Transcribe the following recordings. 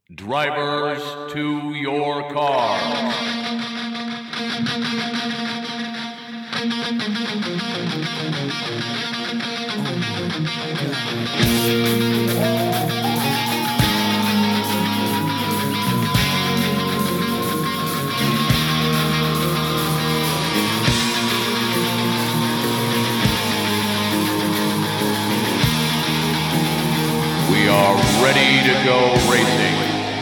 Drivers to your cars. We are ready to go racing.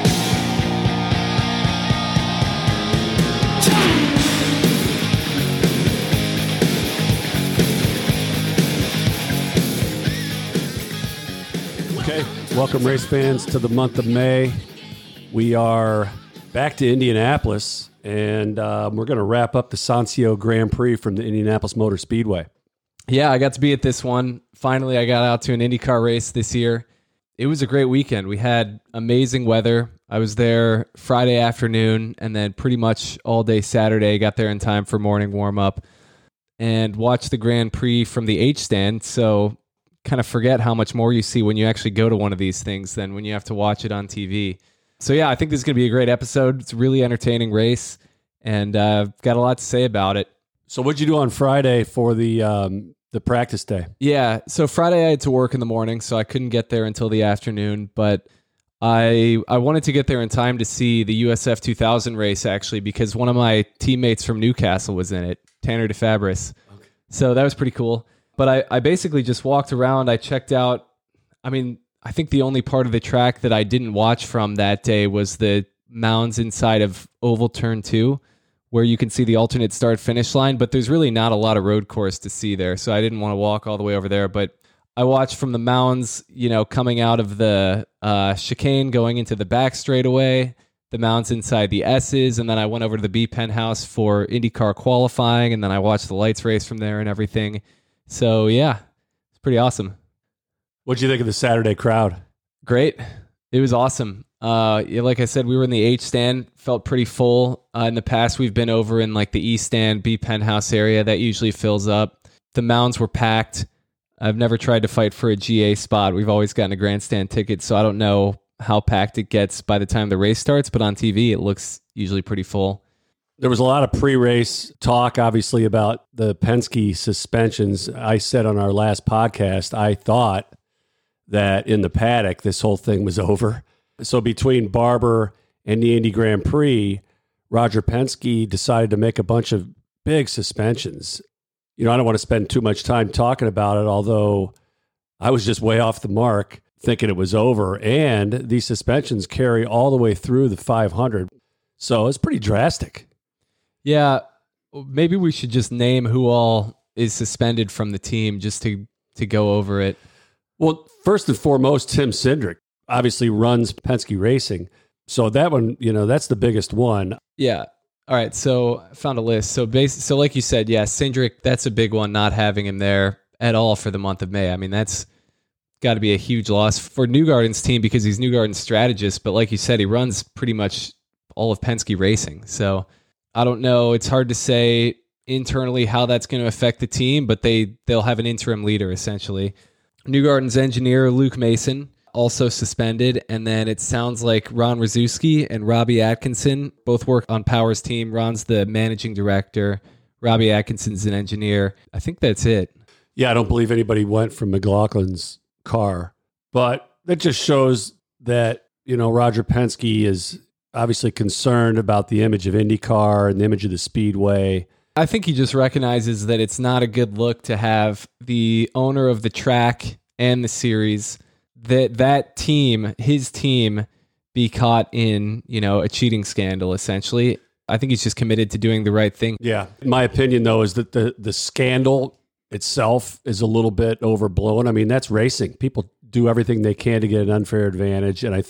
Okay, welcome race fans to the month of May. We are back to Indianapolis, and we're going to wrap up the Sancio Grand Prix from the Indianapolis Motor Speedway. Yeah, I got to be at this one. Finally, I got out to an IndyCar race this year. It was a great weekend. We had amazing weather. I was there Friday afternoon and then pretty much all day Saturday. Got there in time for morning warm-up and watched the Grand Prix from the H stand. So kind of forget how much more you see when you actually go to one of these things than when you have to watch it on TV. So yeah, I think this is going to be a great episode. It's a really entertaining race, and I've got a lot to say about it. So what'd you do on Friday for the practice day? Yeah, so Friday I had to work in the morning, so I couldn't get there until the afternoon, but I wanted to get there in time to see the USF 2000 race, actually, because one of my teammates from Newcastle was in it, Tanner DeFabris. Okay. So that was pretty cool. But I basically just walked around. I checked out, I think the only part of the track that I didn't watch from that day was the mounds inside of Oval Turn 2, where you can see the alternate start-finish line, but there's really not a lot of road course to see there, so I didn't want to walk all the way over there. But I watched from the mounds, coming out of the chicane, going into the back straightaway, the mounds inside the S's, and then I went over to the B penthouse for IndyCar qualifying, and then I watched the lights race from there and everything. So, yeah, it's pretty awesome. What'd you think of the Saturday crowd? Great. It was awesome. Like I said, we were in the H stand, felt pretty full. In the past, we've been over in like the E stand, B penthouse area. That usually fills up. The mounds were packed. I've never tried to fight for a GA spot. We've always gotten a grandstand ticket, so I don't know how packed it gets by the time the race starts, but on TV, it looks usually pretty full. There was a lot of pre-race talk, obviously, about the Penske suspensions. I said on our last podcast, I thought that in the paddock, this whole thing was over. So between Barber and the Indy Grand Prix, Roger Penske decided to make a bunch of big suspensions. I don't want to spend too much time talking about it, although I was just way off the mark thinking it was over. And these suspensions carry all the way through the 500. So it's pretty drastic. Yeah, maybe we should just name who all is suspended from the team just to go over it. Well, first and foremost, Tim Cindric obviously runs Penske Racing. So that one, that's the biggest one. Yeah. All right. So I found a list. So like you said, yeah, Cindric, that's a big one, not having him there at all for the month of May. That's got to be a huge loss for Newgarden's team because he's Newgarden's strategist. But like you said, he runs pretty much all of Penske Racing. So I don't know. It's hard to say internally how that's going to affect the team, but they'll have an interim leader essentially. Newgarden's engineer, Luke Mason, also suspended. And then it sounds like Ron Rzuski and Robbie Atkinson both work on Power's team. Ron's the managing director. Robbie Atkinson's an engineer. I think that's it. Yeah, I don't believe anybody went from McLaughlin's car. But that just shows that, Roger Penske is obviously concerned about the image of IndyCar and the image of the Speedway. I think he just recognizes that it's not a good look to have the owner of the track and the series, that team, his team, be caught in, a cheating scandal, essentially. I think he's just committed to doing the right thing. Yeah. My opinion, though, is that the scandal itself is a little bit overblown. That's racing. People do everything they can to get an unfair advantage, and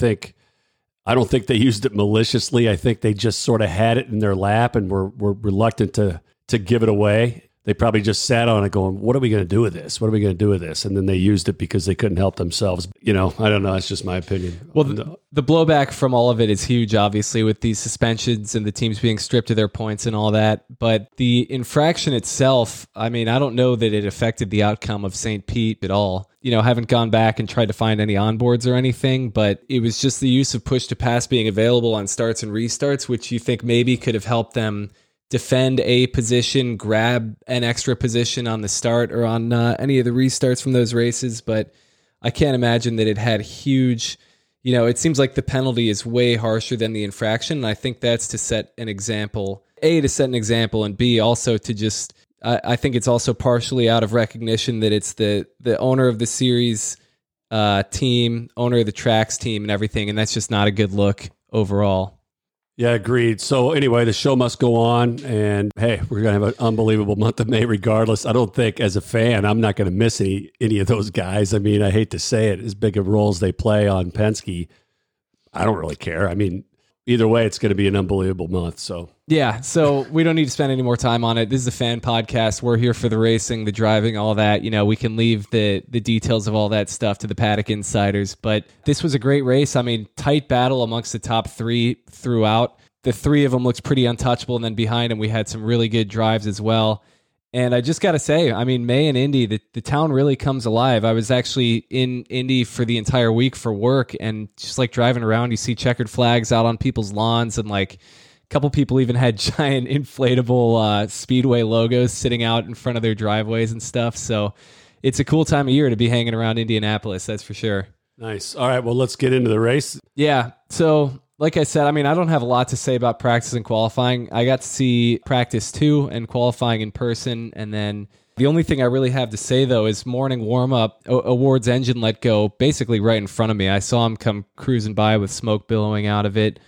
I don't think they used it maliciously. I think they just sort of had it in their lap and were reluctant to give it away. they probably just sat on it going, what are we going to do with this? What are we going to do with this? And then they used it because they couldn't help themselves. I don't know. It's just my opinion. Well, the blowback from all of it is huge, obviously, with these suspensions and the teams being stripped of their points and all that. But the infraction itself, I mean, I don't know that it affected the outcome of St. Pete at all. Haven't gone back and tried to find any onboards or anything, but it was just the use of push to pass being available on starts and restarts, which you think maybe could have helped them defend a position, grab an extra position on the start or on any of the restarts from those races. But I can't imagine that it had huge, it seems like the penalty is way harsher than the infraction. And I think that's to set an example, A, to set an example, and B, also to just, I think it's also partially out of recognition that it's the owner of the series team, owner of the tracks team and everything. And that's just not a good look overall. Yeah, agreed. So anyway, the show must go on, and hey, we're going to have an unbelievable month of May regardless. I don't think, as a fan, I'm not going to miss any of those guys. I mean, I hate to say it, as big of roles they play on Penske, I don't really care. I mean, either way, it's going to be an unbelievable month. So yeah, so we don't need to spend any more time on it. This is a fan podcast. We're here for the racing, the driving, all that. We can leave the details of all that stuff to the paddock insiders. But this was a great race. I mean, tight battle amongst the top three throughout. The three of them looked pretty untouchable, and then behind them we had some really good drives as well. And I just got to say, I mean, May and Indy, the town really comes alive. I was actually in Indy for the entire week for work, and just like driving around, you see checkered flags out on people's lawns, and like a couple people even had giant inflatable Speedway logos sitting out in front of their driveways and stuff. So it's a cool time of year to be hanging around Indianapolis, that's for sure. Nice. All right, well, let's get into the race. Yeah, so like I said, I mean, I don't have a lot to say about practice and qualifying. I got to see practice 2 and qualifying in person. And then the only thing I really have to say, though, is morning warm-up, Award's engine let go basically right in front of me. I saw him come cruising by with smoke billowing out of it.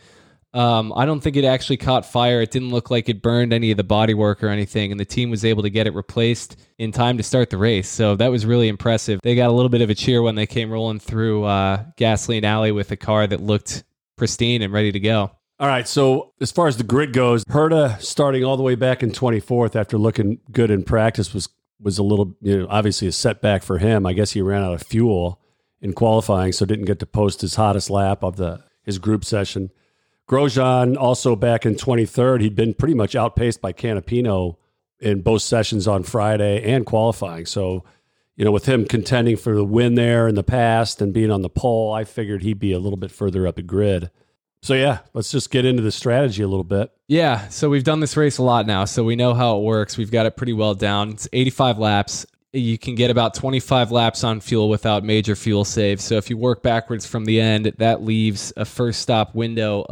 I don't think it actually caught fire. It didn't look like it burned any of the bodywork or anything. And the team was able to get it replaced in time to start the race. So that was really impressive. They got a little bit of a cheer when they came rolling through Gasoline Alley with a car that looked pristine and ready to go. All right, so as far as the grid goes, Herta starting all the way back in 24th after looking good in practice was a little, obviously a setback for him. I guess he ran out of fuel in qualifying, so didn't get to post his hottest lap of his group session. Grosjean also back in 23rd. He'd been pretty much outpaced by Canapino in both sessions on Friday and qualifying. So, with him contending for the win there in the past and being on the pole, I figured he'd be a little bit further up the grid. So yeah, let's just get into the strategy a little bit. Yeah, so we've done this race a lot now, so we know how it works. We've got it pretty well down. It's 85 laps. You can get about 25 laps on fuel without major fuel saves. So if you work backwards from the end, that leaves a first stop window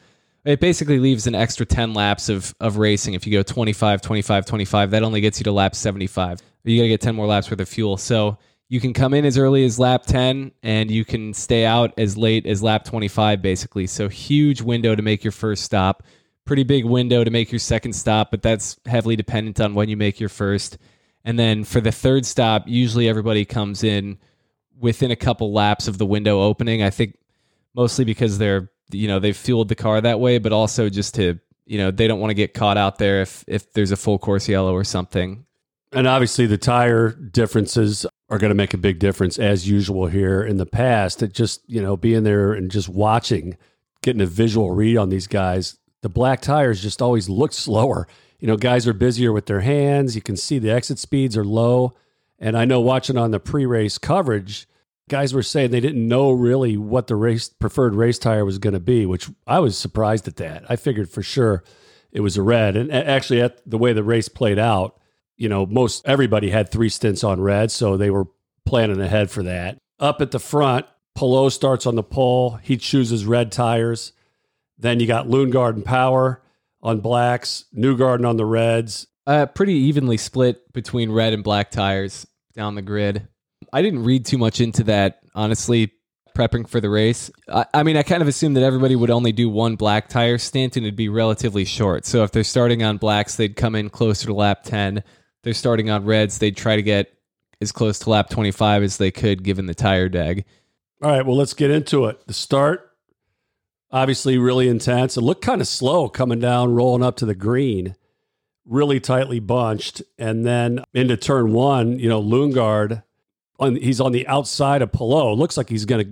it basically leaves an extra 10 laps of racing. If you go 25, 25, 25, that only gets you to lap 75. You got to get 10 more laps worth of fuel. So you can come in as early as lap 10 and you can stay out as late as lap 25, basically. So huge window to make your first stop. Pretty big window to make your second stop, but that's heavily dependent on when you make your first. And then for the third stop, usually everybody comes in within a couple laps of the window opening. I think mostly because they've fueled the car that way, but also just to, they don't want to get caught out there if there's a full course yellow or something. And obviously the tire differences are going to make a big difference as usual here. In the past, it just, being there and just watching, getting a visual read on these guys, the black tires just always look slower. Guys are busier with their hands. You can see the exit speeds are low. And I know watching on the pre-race coverage, guys were saying they didn't know really what the preferred race tire was going to be, which I was surprised at that. I figured for sure it was a red. And actually, at the way the race played out, most everybody had 3 stints on red, so they were planning ahead for that. Up at the front, Palou starts on the pole. He chooses red tires. Then you got Lundgaard and Power on blacks, Newgarden on the reds. Pretty evenly split between red and black tires down the grid. I didn't read too much into that, honestly, prepping for the race. I mean, I kind of assumed that everybody would only do one black tire stint and it'd be relatively short. So if they're starting on blacks, they'd come in closer to lap 10. They're starting on reds, they'd try to get as close to lap 25 as they could given the tire deg. All right, well, let's get into it. The start, obviously really intense. It looked kind of slow coming down, rolling up to the green. really tightly bunched. And then into turn one, Lundgaard, he's on the outside of Palou. Looks like he's going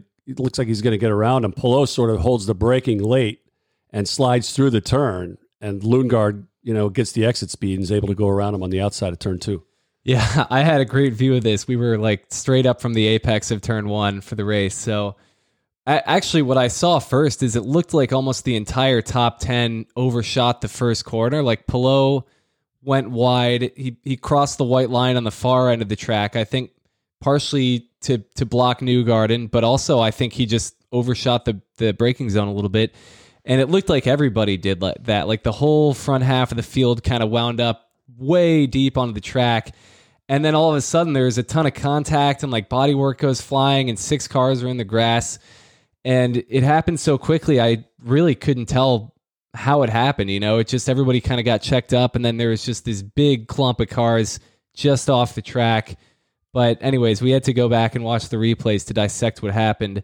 to get around him. Palou sort of holds the braking late and slides through the turn. And Lundgaard, gets the exit speed and is able to go around him on the outside of turn two. Yeah, I had a great view of this. We were like straight up from the apex of turn one for the race. So actually what I saw first is it looked like almost the entire top 10 overshot the first corner. Like Palou went wide. He crossed the white line on the far end of the track, I think partially to block Newgarden, but also I think he just overshot the braking zone a little bit. And it looked like everybody did that. Like the whole front half of the field kind of wound up way deep onto the track. And then all of a sudden there's a ton of contact and like bodywork goes flying and 6 cars are in the grass. And it happened so quickly, I really couldn't tell how it happened. It just, everybody kind of got checked up and then there was just this big clump of cars just off the track. But anyways, we had to go back and watch the replays to dissect what happened.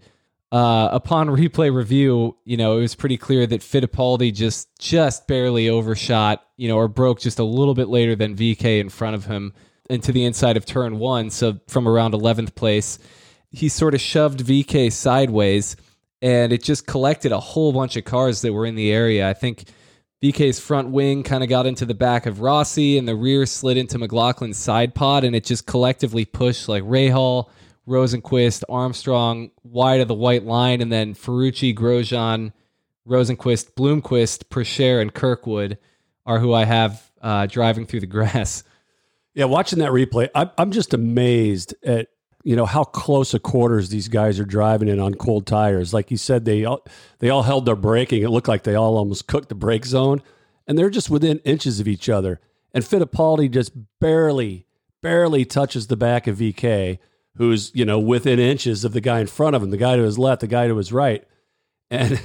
Upon replay review, it was pretty clear that Fittipaldi just barely overshot, or broke just a little bit later than VK in front of him into the inside of turn one. So from around 11th place, he sort of shoved VK sideways and it just collected a whole bunch of cars that were in the area. I think VK's front wing kind of got into the back of Rossi and the rear slid into McLaughlin's side pod, and it just collectively pushed like Rahal, Rosenquist, Armstrong wide of the white line, and then Ferrucci, Grosjean, Rosenquist, Bloomquist, Pracher, and Kirkwood are who I have driving through the grass. Yeah, watching that replay, I'm just amazed at how close a quarters these guys are driving in on cold tires. Like you said, they all held their braking. It looked like they all almost cooked the brake zone, and they're just within inches of each other. And Fittipaldi just barely touches the back of VK, who's within inches of the guy in front of him, the guy to his left, the guy to his right, and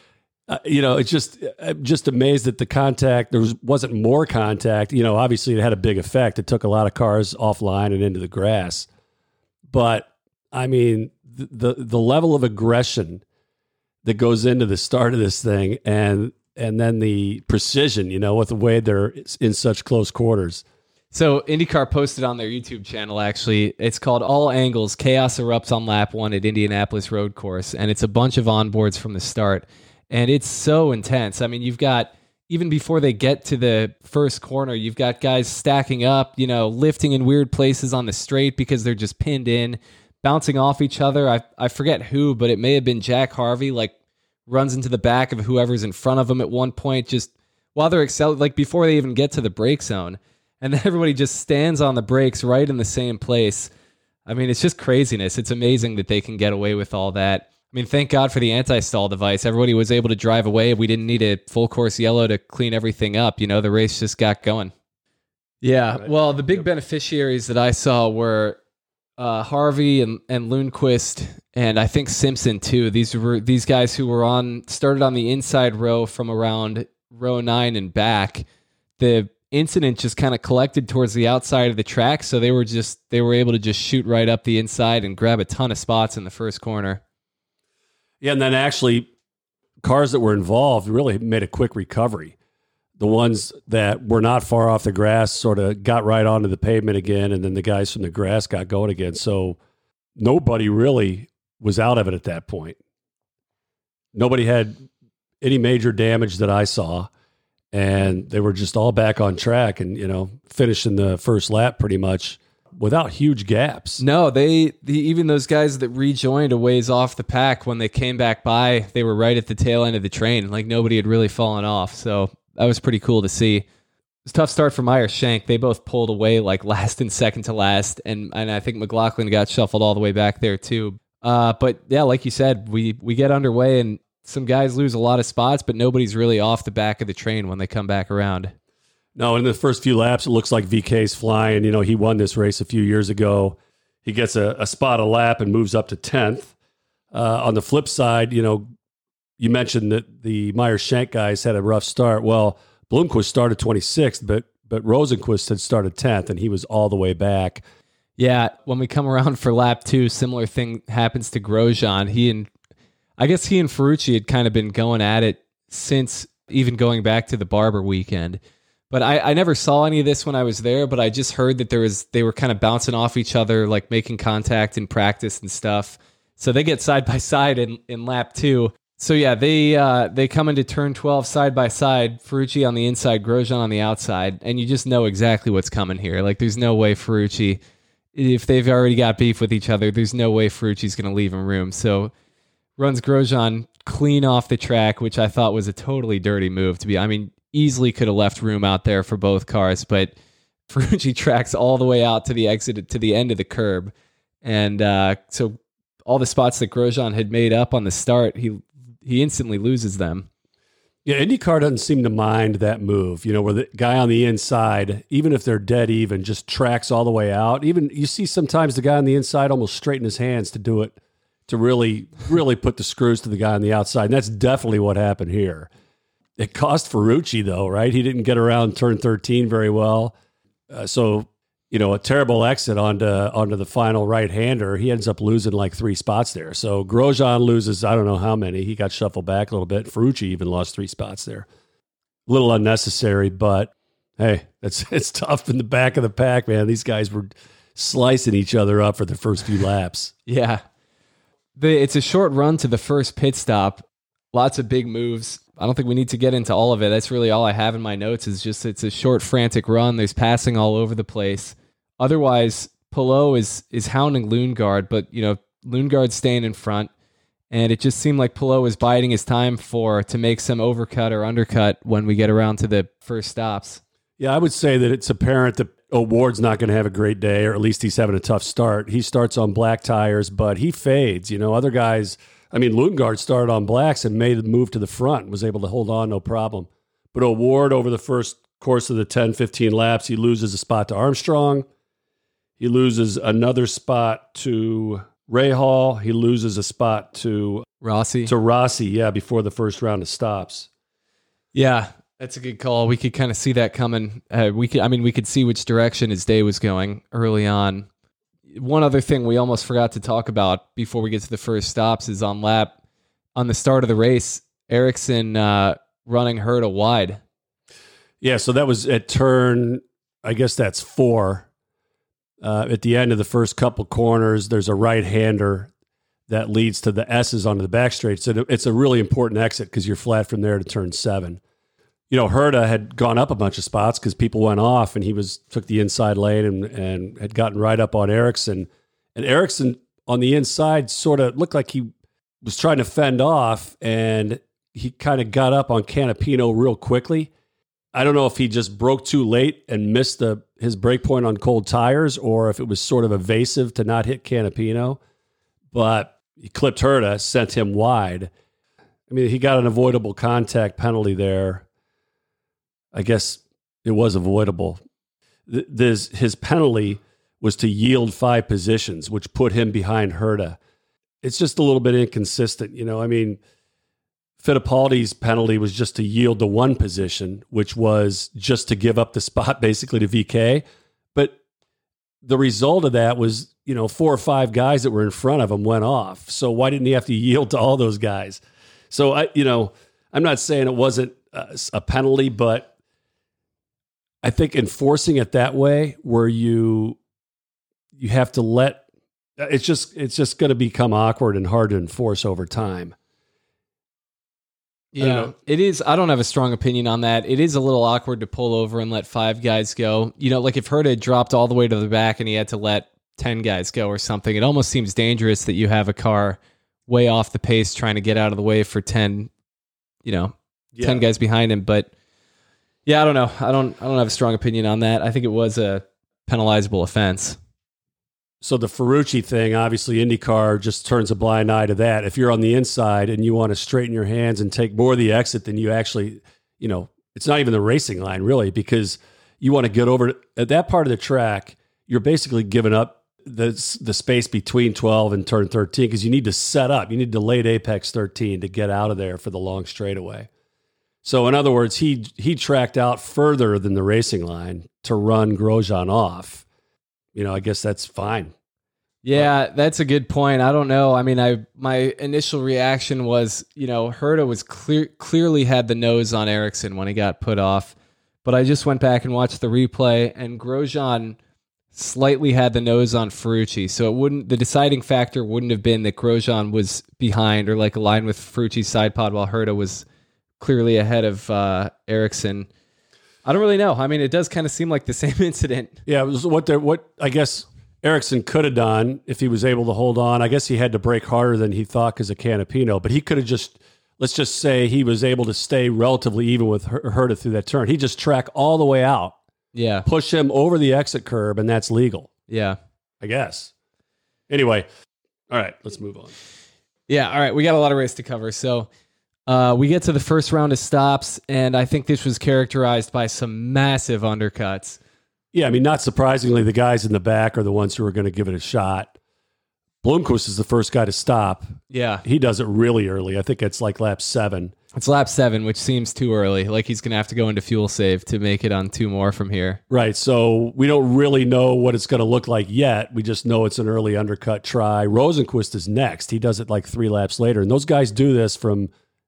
it's just amazed that the contact wasn't more contact. Obviously it had a big effect. It took a lot of cars offline and into the grass. But I mean, the level of aggression that goes into the start of this thing, and then the precision, with the way they're in such close quarters. So IndyCar posted on their YouTube channel, actually, it's called All Angles, Chaos Erupts on Lap 1 at Indianapolis Road Course, and it's a bunch of onboards from the start, and it's so intense. I mean, you've got, even before they get to the first corner, you've got guys stacking up, lifting in weird places on the straight because they're just pinned in, bouncing off each other. I forget who, but it may have been Jack Harvey, like runs into the back of whoever's in front of him at one point, just while they're like before they even get to the brake zone. And then everybody just stands on the brakes right in the same place. I mean, it's just craziness. It's amazing that they can get away with all that. I mean, thank God for the anti-stall device. Everybody was able to drive away. We didn't need a full course yellow to clean everything up. The race just got going. Yeah, right. Well, the big beneficiaries that I saw were Harvey and Lundquist, and I think Simpson too. These were these guys who were started on the inside row from around row 9 and back. The incident just kind of collected towards the outside of the track, so they were able to just shoot right up the inside and grab a ton of spots in the first corner. Yeah, and then actually cars that were involved really made a quick recovery. The ones that were not far off the grass sort of got right onto the pavement again, and then the guys from the grass got going again. So nobody really was out of it at that point. Nobody had any major damage that I saw, and they were just all back on track and, finishing the first lap pretty much without huge gaps. No, even those guys that rejoined a ways off the pack, when they came back by, they were right at the tail end of the train. Like nobody had really fallen off. So that was pretty cool to see. It was a tough start for Meyer Shank. They both pulled away like last and second to last. And I think McLaughlin got shuffled all the way back there too. But yeah, like you said, we get underway and some guys lose a lot of spots, but nobody's really off the back of the train when they come back around. No, in the first few laps, it looks like VK's flying. He won this race a few years ago. He gets a spot a lap and moves up to 10th. On the flip side, you mentioned that the Meyer-Shank guys had a rough start. Well, Bloomquist started 26th, but Rosenquist had started 10th, and he was all the way back. Yeah, when we come around for lap 2, similar thing happens to Grosjean. I guess he and Ferrucci had kind of been going at it since even going back to the Barber weekend. But I never saw any of this when I was there, but I just heard that they were kind of bouncing off each other, like making contact in practice and stuff. So they get side by side in lap 2. So yeah, they come into turn 12 side by side, Ferrucci on the inside, Grosjean on the outside, and you just know exactly what's coming here. Like there's no way Ferrucci, if they've already got beef with each other, there's no way Ferrucci's going to leave him room. So runs Grosjean clean off the track, which I thought was a totally dirty move easily could have left room out there for both cars, but Ferrucci tracks all the way out to the exit, to the end of the curb. And so all the spots that Grosjean had made up on the start, he instantly loses them. Yeah, IndyCar doesn't seem to mind that move, where the guy on the inside, even if they're dead even, just tracks all the way out. Even you see sometimes the guy on the inside almost straighten his hands to do it, to really, really put the screws to the guy on the outside. And that's definitely what happened here. It cost Ferrucci, though, right? He didn't get around turn 13 very well. So, a terrible exit onto the final right-hander. He ends up losing like 3 spots there. So Grosjean loses, I don't know how many. He got shuffled back a little bit. Ferrucci even lost 3 spots there. A little unnecessary, but hey, it's tough in the back of the pack, man. These guys were slicing each other up for the first few laps. Yeah. It's a short run to the first pit stop. Lots of big moves. I don't think we need to get into all of it. That's really all I have in my notes is just it's a short, frantic run. There's passing all over the place. Otherwise, Palou is hounding Lundgaard, but, Lundgaard's staying in front, and it just seemed like Palou was biding his time to make some overcut or undercut when we get around to the first stops. Yeah, I would say that it's apparent that O'Ward's not going to have a great day, or at least he's having a tough start. He starts on black tires, but he fades. Other guys... Lundgaard started on blacks and made the move to the front, was able to hold on, no problem. But O'Ward, over the first course of the 10, 15 laps, he loses a spot to Armstrong. He loses another spot to Rahal. He loses a spot to Rossi. Before the first round of stops. Yeah, that's a good call. We could kind of see that coming. We could see which direction his day was going early on. One other thing we almost forgot to talk about before we get to the first stops is on the start of the race, Ericsson running Herta wide. Yeah, so that was at turn, I guess that's 4. At the end of the first couple corners, there's a right-hander that leads to the S's onto the back straight. So it's a really important exit because you're flat from there to turn 7. Herta had gone up a bunch of spots because people went off, and he took the inside lane and had gotten right up on Ericsson. And Ericsson on the inside sort of looked like he was trying to fend off, and he kind of got up on Canapino real quickly. I don't know if he just broke too late and missed his break point on cold tires, or if it was sort of evasive to not hit Canapino. But he clipped Herta, sent him wide. He got an avoidable contact penalty there. I guess it was avoidable. His penalty was to yield 5 positions, which put him behind Herta. It's just a little bit inconsistent. Fittipaldi's penalty was just to yield to 1 position, which was just to give up the spot basically to VK. But the result of that was, 4 or 5 guys that were in front of him went off. So why didn't he have to yield to all those guys? So I'm not saying it wasn't a penalty, but I think enforcing it that way, where you have to let it's just going to become awkward and hard to enforce over time. Yeah, it is. I don't have a strong opinion on that. It is a little awkward to pull over and let 5 guys go. Like if Herta had dropped all the way to the back and he had to let 10 guys go or something, it almost seems dangerous that you have a car way off the pace trying to get out of the way for 10 guys behind him. But yeah, I don't know. I don't have a strong opinion on that. I think it was a penalizable offense. So the Ferrucci thing, obviously IndyCar just turns a blind eye to that. If you're on the inside and you want to straighten your hands and take more of the exit than you actually, it's not even the racing line really, because you want to get over at that part of the track. You're basically giving up the space between 12 and turn 13 because you need to set up. You need to late apex 13 to get out of there for the long straightaway. So in other words, he tracked out further than the racing line to run Grosjean off. I guess that's fine. Yeah, that's a good point. I don't know. My initial reaction was, Herta was clearly had the nose on Ericsson when he got put off. but I just went back and watched the replay, and Grosjean slightly had the nose on Ferrucci. So the deciding factor wouldn't have been that Grosjean was behind or like aligned with Ferrucci's side pod while Herta was clearly ahead of Ericsson. I don't really know. I mean, it does kind of seem like the same incident. Yeah, it was what I guess Ericsson could have done if he was able to hold on. I guess he had to brake harder than he thought because of Canapino, but he could have let's just say he was able to stay relatively even with Herta through that turn. He just track all the way out. Yeah. Push him over the exit curb, and that's legal. Yeah. I guess. Anyway, all right, let's move on. Yeah, all right, we got a lot of race to cover. So we get to the first round of stops, and I think this was characterized by some massive undercuts. Yeah, I mean, not surprisingly, the guys in the back are the ones who are going to give it a shot. Bloomquist is the first guy to stop. Yeah. He does it really early. I think it's like lap 7. It's lap 7, which seems too early. Like he's going to have to go into fuel save to make it on 2 more from here. Right. So we don't really know what it's going to look like yet. We just know it's an early undercut try. Rosenquist is next. He does it like 3 laps later. And those guys do this from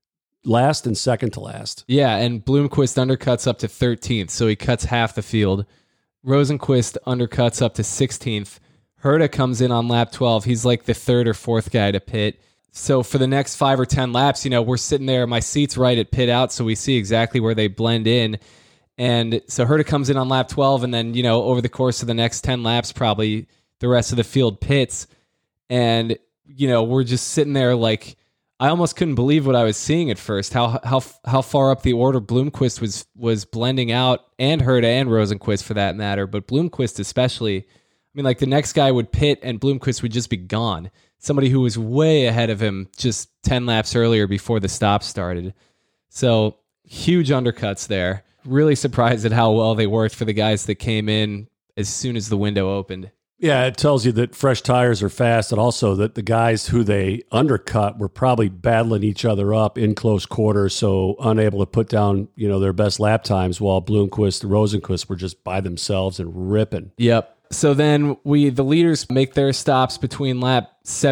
last and second to last. Yeah, and Bloomquist undercuts up to 13th, so he cuts half the field. Rosenquist undercuts up to 16th. Herta comes in on lap 12. He's like the 3rd or 4th guy to pit. So for the next 5 or 10 laps, we're sitting there. My seat's right at pit out, so we see exactly where they blend in. And so Herta comes in on lap 12, and then, over the course of the next 10 laps, probably the rest of the field pits. And, we're just sitting there like, I almost couldn't believe what I was seeing at first, how far up the order Bloomquist was blending out, and Herta and Rosenquist for that matter, but Bloomquist especially. I mean, like the next guy would pit and Bloomquist would just be gone. Somebody who was way ahead of him just 10 laps earlier before the stop started. So huge undercuts there. Really surprised at how well they worked for the guys that came in as soon as the window opened. Yeah, it tells you that fresh tires are fast, and also that the guys who they undercut were probably battling each other up in close quarters, so unable to put down, their best lap times, while Bloomquist and Rosenquist were just by themselves and ripping. Yep. So then the leaders make their stops between lap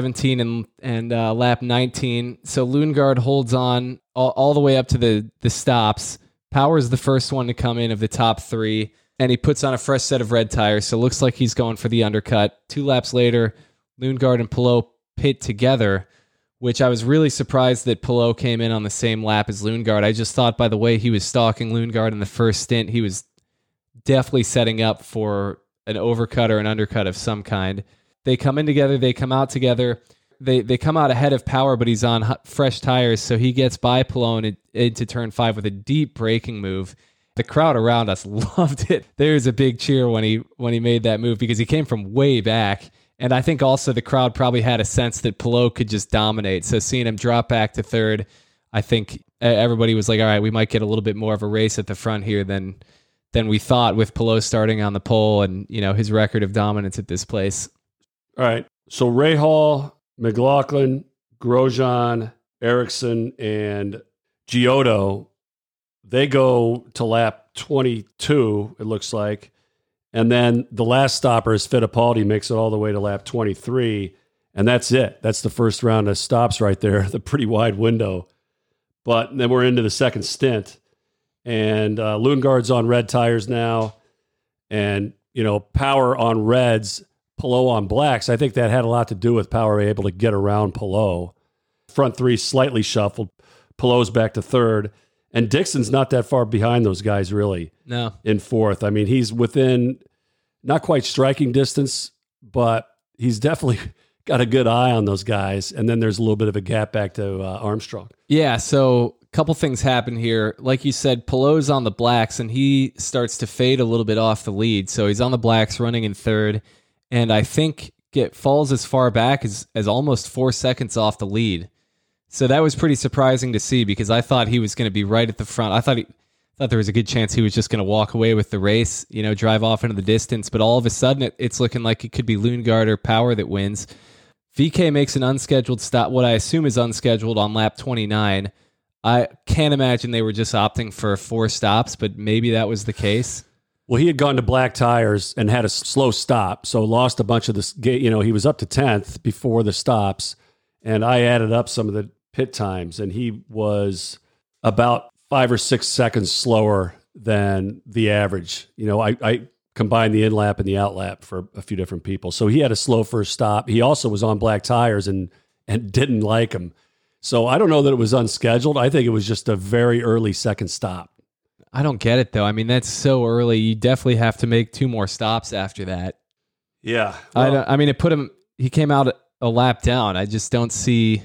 17 and lap 19. So Lundgaard holds on all the way up to the stops. Power's the first one to come in of the top 3, and he puts on a fresh set of red tires, so it looks like he's going for the undercut. 2 laps later, Lundgaard and Palou pit together, which I was really surprised that Palou came in on the same lap as Lundgaard. I just thought by the way he was stalking Lundgaard in the first stint, he was definitely setting up for an overcut or an undercut of some kind. They come in together, they come out together. They come out ahead of Power, but he's on fresh tires, so he gets by Palou into turn 5 with a deep braking move. The crowd around us loved it. There's a big cheer when he made that move because he came from way back. And I think also the crowd probably had a sense that Palou could just dominate. So seeing him drop back to 3rd, I think everybody was like, all right, we might get a little bit more of a race at the front here than we thought with Palou starting on the pole and, his record of dominance at this place. All right. So Rahal, McLaughlin, Grosjean, Ericsson, and Giotto, they go to lap 22, it looks like. And then the last stopper is Fittipaldi, makes it all the way to lap 23. And that's it. That's the first round of stops right there, the pretty wide window. But then we're into the second stint. And Lundgaard's on red tires now. And, Power on reds, Palou on blacks. I think that had a lot to do with Power able to get around Palou. Front 3 slightly shuffled. Palou's back to 3rd. And Dixon's not that far behind those guys, really. No. In 4th. I mean, he's within not quite striking distance, but he's definitely got a good eye on those guys. And then there's a little bit of a gap back to Armstrong. Yeah, so a couple things happen here. Like you said, Palou's on the blacks, and he starts to fade a little bit off the lead. So he's on the blacks running in 3rd, and I think falls as far back as almost 4 seconds off the lead. So that was pretty surprising to see because I thought he was going to be right at the front. I thought there was a good chance he was just going to walk away with the race, drive off into the distance. But all of a sudden, it's looking like it could be Lundgaard or Power that wins. VK makes an unscheduled stop, what I assume is unscheduled, on lap 29. I can't imagine they were just opting for 4 stops, but maybe that was the case. Well, he had gone to black tires and had a slow stop, so lost a bunch of this. He was up to 10th before the stops, and I added up some of the pit times, and he was about 5 or 6 seconds slower than the average. I combined the in-lap and the out-lap for a few different people. So he had a slow first stop. He also was on black tires and didn't like them. So I don't know that it was unscheduled. I think it was just a very early second stop. I don't get it, though. I mean, that's so early. You definitely have to make 2 more stops after that. Yeah. It put him, he came out a lap down. I just don't see.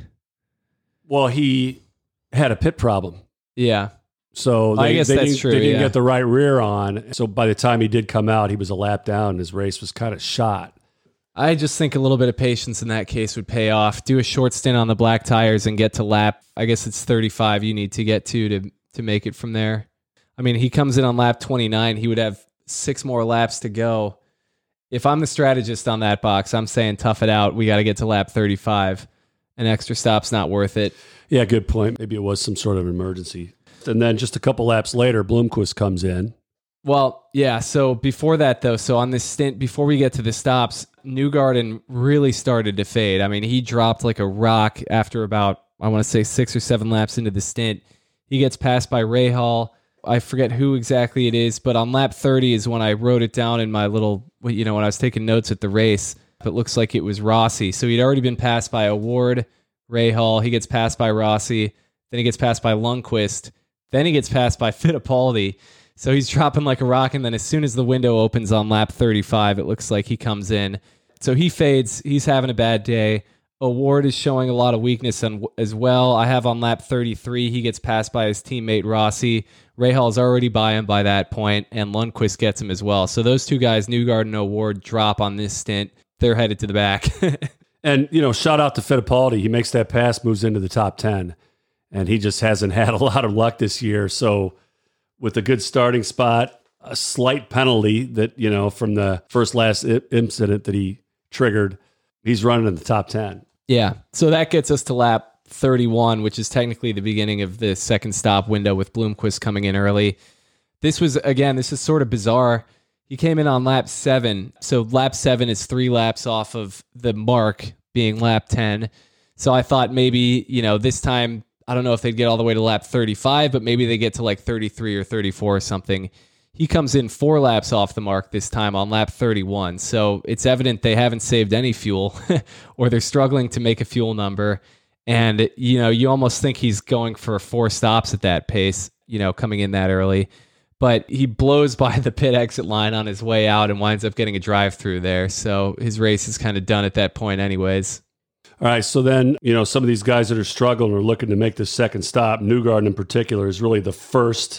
Well, he had a pit problem. Yeah. So I guess that's true. They didn't get the right rear on. So by the time he did come out, he was a lap down and his race was kind of shot. I just think a little bit of patience in that case would pay off. Do a short stint on the black tires and get to lap, I guess it's 35 you need to get to make it from there. I mean, he comes in on lap 29. He would have 6 more laps to go. If I'm the strategist on that box, I'm saying tough it out. We got to get to lap 35. An extra stop's not worth it. Yeah, good point. Maybe it was some sort of emergency. And then just a couple laps later, Bloomquist comes in. Well, yeah. So before that, though, so on this stint, before we get to the stops, Newgarden really started to fade. I mean, he dropped like a rock after about, I want to say 6 or 7 laps into the stint. He gets passed by Rahal. I forget who exactly it is, but on lap 30 is when I wrote it down in my little, when I was taking notes at the race. It looks like it was Rossi. So he'd already been passed by Award, Rahal. He gets passed by Rossi. Then he gets passed by Lundqvist. Then he gets passed by Fittipaldi. So he's dropping like a rock. And then as soon as the window opens on lap 35, it looks like he comes in. So he fades. He's having a bad day. Award is showing a lot of weakness as well. I have on lap 33, he gets passed by his teammate Rossi. Rahal's already by him by that point, and Lundqvist gets him as well. So those 2 guys, Newgarden and Award, drop on this stint. They're headed to the back. And, shout out to Fittipaldi. He makes that pass, moves into the top 10, and he just hasn't had a lot of luck this year. So with a good starting spot, a slight penalty that, from the last incident that he triggered, he's running in the top 10. Yeah. So that gets us to lap 31, which is technically the beginning of the second stop window with Bloomquist coming in early. This is sort of bizarre. He came in on lap 7. So lap 7 is 3 laps off of the mark being lap 10. So I thought maybe, this time, I don't know if they'd get all the way to lap 35, but maybe they get to like 33 or 34 or something. He comes in 4 laps off the mark this time on lap 31. So it's evident they haven't saved any fuel or they're struggling to make a fuel number. And, you almost think he's going for 4 stops at that pace, coming in that early. But he blows by the pit exit line on his way out and winds up getting a drive-through there. So his race is kind of done at that point anyways. All right, so then, some of these guys that are struggling are looking to make the second stop. Newgarden in particular is really the first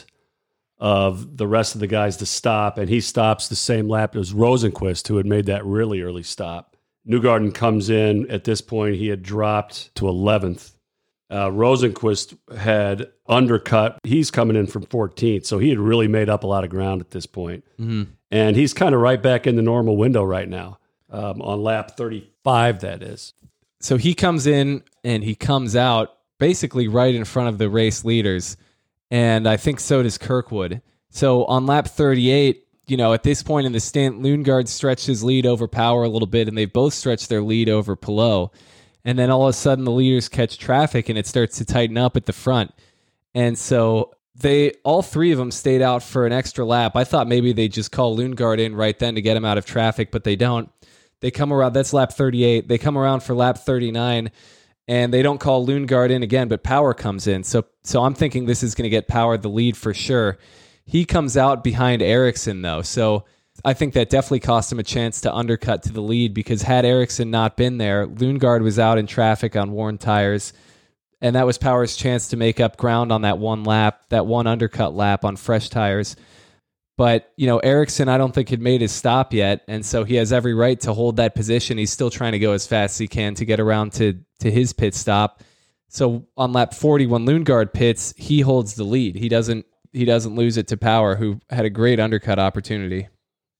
of the rest of the guys to stop, and he stops the same lap as Rosenqvist, who had made that really early stop. Newgarden comes in. At this point, he had dropped to 11th. Rosenqvist had undercut. He's coming in from 14th, so he had really made up a lot of ground at this point. Mm-hmm. And he's kind of right back in the normal window right now, on lap 35, that is. So he comes in and he comes out basically right in front of the race leaders, and I think so does Kirkwood. So on lap 38, at this point in the stint, Lundgaard stretched his lead over Power a little bit, and they've both stretched their lead over Palou. And then all of a sudden, the leaders catch traffic, and it starts to tighten up at the front. And so all 3 of them stayed out for an extra lap. I thought maybe they'd just call Lundgaard in right then to get him out of traffic, but they don't. They come around, that's lap 38. They come around for lap 39, and they don't call Lundgaard in again, but Power comes in. So I'm thinking this is going to get Power the lead for sure. He comes out behind Ericsson, though. So I think that definitely cost him a chance to undercut to the lead, because had Ericsson not been there, Lundgaard was out in traffic on worn tires, and that was Power's chance to make up ground on that one lap, that one undercut lap on fresh tires. But, Ericsson, I don't think had made his stop yet, and so he has every right to hold that position. He's still trying to go as fast as he can to get around to his pit stop. So on lap 40, when Lundgaard pits, he holds the lead. He doesn't lose it to Power, who had a great undercut opportunity.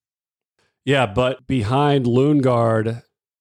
Yeah, but behind Lundgaard,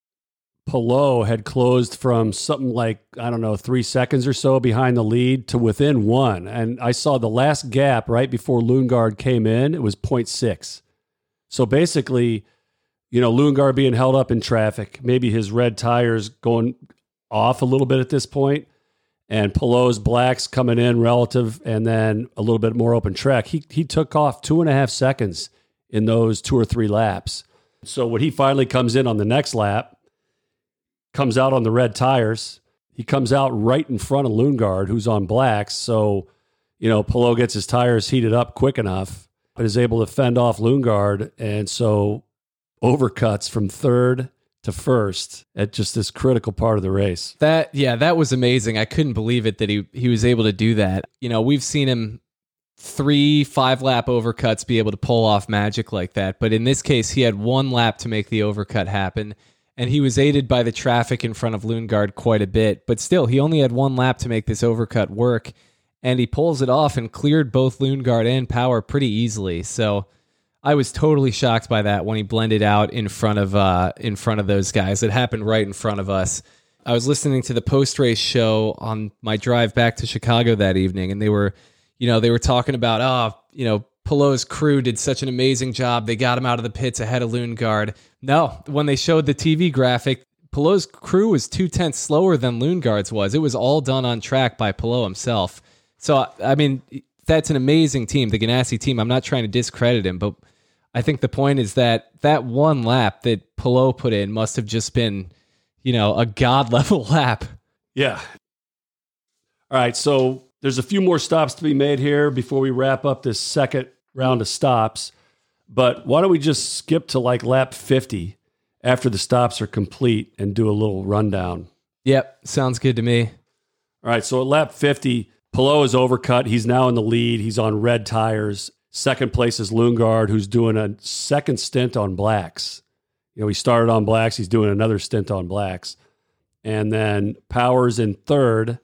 Palou had closed from something like, 3 seconds or so behind the lead to within 1. And I saw the last gap right before Lundgaard came in, it was 0.6. So basically, Lundgaard being held up in traffic, maybe his red tires going off a little bit at this point, and Pelot's blacks coming in relative, and then a little bit more open track. He took off 2.5 seconds in those 2 or 3 laps. So when he finally comes in on the next lap, comes out on the red tires, he comes out right in front of Lundgaard, who's on blacks. So, Pelot gets his tires heated up quick enough, but is able to fend off Lundgaard. And so overcuts from third to first at just this critical part of the race. That was amazing. I couldn't believe it that he was able to do that. We've seen him 3 5-lap overcuts be able to pull off magic like that. But in this case, he had 1 lap to make the overcut happen. And he was aided by the traffic in front of Lundgaard quite a bit. But still, he only had 1 lap to make this overcut work. And he pulls it off and cleared both Lundgaard and Power pretty easily. So I was totally shocked by that when he blended out in front of those guys. It happened right in front of us. I was listening to the post-race show on my drive back to Chicago that evening, and they were talking about, Pelot's crew did such an amazing job. They got him out of the pits ahead of Lundgaard. No, when they showed the TV graphic, Pelot's crew was 0.2 slower than Lundgaard's was. It was all done on track by Pelot himself. So, I mean, that's an amazing team, the Ganassi team. I'm not trying to discredit him, but I think the point is that 1 lap that Pelot put in must have just been, a God-level lap. Yeah. All right, so there's a few more stops to be made here before we wrap up this second round of stops. But why don't we just skip to like lap 50 after the stops are complete and do a little rundown? Yep, sounds good to me. All right, so at lap 50, Pelot is overcut. He's now in the lead. He's on red tires. Second place is Lundgaard, who's doing a second stint on blacks. He started on blacks. He's doing another stint on blacks. And then Power's in third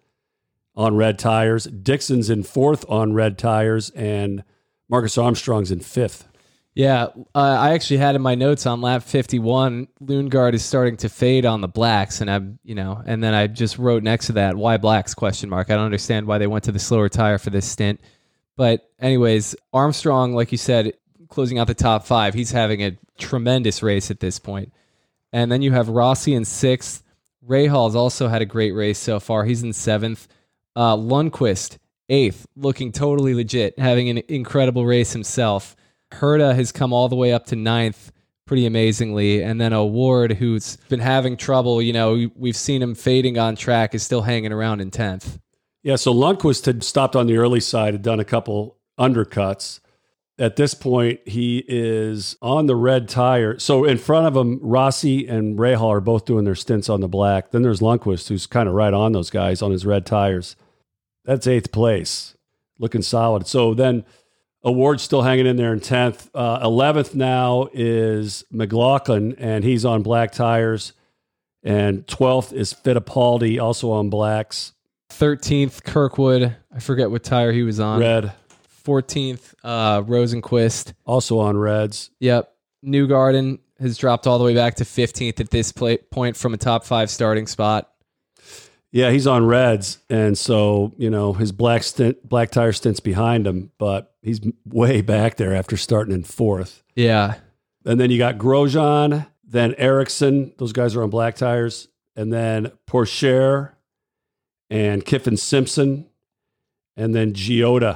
on red tires. Dixon's in fourth on red tires. And Marcus Armstrong's in fifth. Yeah, I actually had in my notes on lap 51, Lundgaard is starting to fade on the blacks, and and then I just wrote next to that, why blacks, ? I don't understand why they went to the slower tire for this stint. But anyways, Armstrong, like you said, closing out the top 5, he's having a tremendous race at this point. And then you have Rossi in 6th. Rahal's also had a great race so far. He's in 7th. Lundqvist, 8th, looking totally legit, having an incredible race himself. Herta has come all the way up to 9th pretty amazingly. And then O'Ward, who's been having trouble, we've seen him fading on track, is still hanging around in 10th. Yeah, so Lundqvist had stopped on the early side, had done a couple undercuts. At this point, he is on the red tire. So in front of him, Rossi and Rahal are both doing their stints on the black. Then there's Lundqvist, who's kind of right on those guys on his red tires. That's 8th place, looking solid. So then O'Ward's still hanging in there in 10th. 11th now is McLaughlin, and he's on black tires. And 12th is Fittipaldi, also on blacks. 13th, Kirkwood. I forget what tire he was on. Red. 14th, Rosenquist. Also on reds. Yep. Newgarden has dropped all the way back to 15th at this point from a top 5 starting spot. Yeah, he's on reds, and so, his black tire stint's behind him, but he's way back there after starting in 4th. Yeah. And then you got Grosjean, then Ericsson. Those guys are on black tires. And then Pourchaire and Kiffin Simpson. And then Giotto.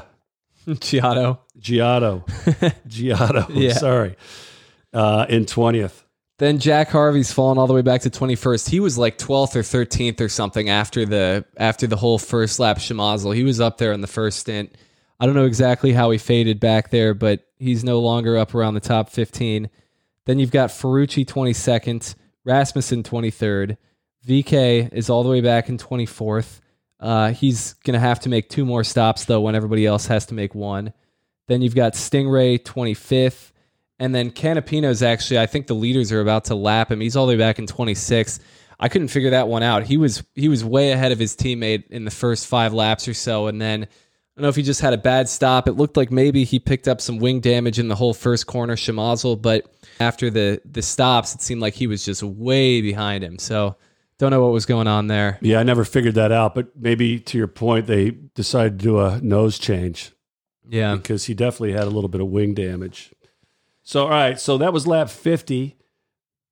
Yeah. Sorry. In 20th. Then Jack Harvey's fallen all the way back to 21st. He was like 12th or 13th or something after the whole first lap schmozzle. He was up there in the first stint. I don't know exactly how he faded back there, but he's no longer up around the top 15. Then you've got Ferrucci 22nd, Rasmussen 23rd. VK is all the way back in 24th. He's going to have to make 2 more stops, though, when everybody else has to make 1. Then you've got Stingray 25th. And then Canapino's actually, I think the leaders are about to lap him. He's all the way back in 26th. I couldn't figure that one out. He was way ahead of his teammate in the first 5 laps or so. And then I don't know if he just had a bad stop. It looked like maybe he picked up some wing damage in the whole first corner schmozzle. But after the stops, it seemed like he was just way behind him. So don't know what was going on there. Yeah, I never figured that out. But maybe to your point, they decided to do a nose change. Yeah. Because he definitely had a little bit of wing damage. So, all right, so that was lap 50.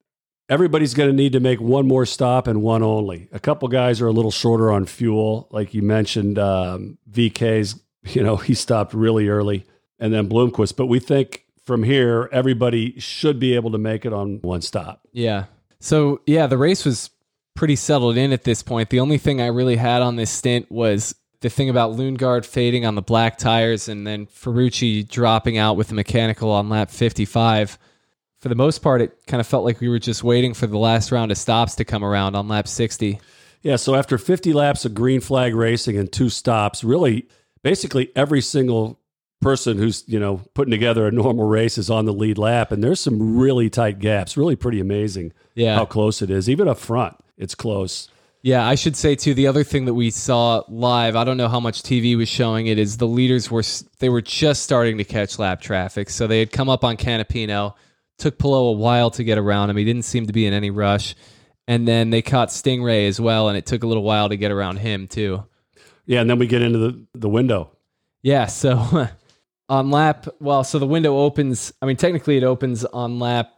everybody's going to need to make one more stop and one only. A couple guys are a little shorter on fuel. Like you mentioned, VK's, he stopped really early, and then Bloomquist. But we think from here, everybody should be able to make it on one stop. Yeah. So, the race was pretty settled in at this point. The only thing I really had on this stint was the thing about Lundgaard fading on the black tires and then Ferrucci dropping out with the mechanical on lap 55. For the most part, it kind of felt like we were just waiting for the last round of stops to come around on lap 60. Yeah, so after 50 laps of green flag racing and 2 stops, really, basically every single person who's, putting together a normal race is on the lead lap, and there's some really tight gaps. Really pretty amazing how close it is. Even up front, it's close. Yeah, I should say, too, the other thing that we saw live, I don't know how much TV was showing it, is the leaders were just starting to catch lap traffic. So they had come up on Canapino. Took Palou a while to get around him. He didn't seem to be in any rush. And then they caught Stingray as well, and it took a little while to get around him, too. Yeah, and then we get into the window. Yeah, so on lap... Well, so the window opens... I mean, technically it opens on lap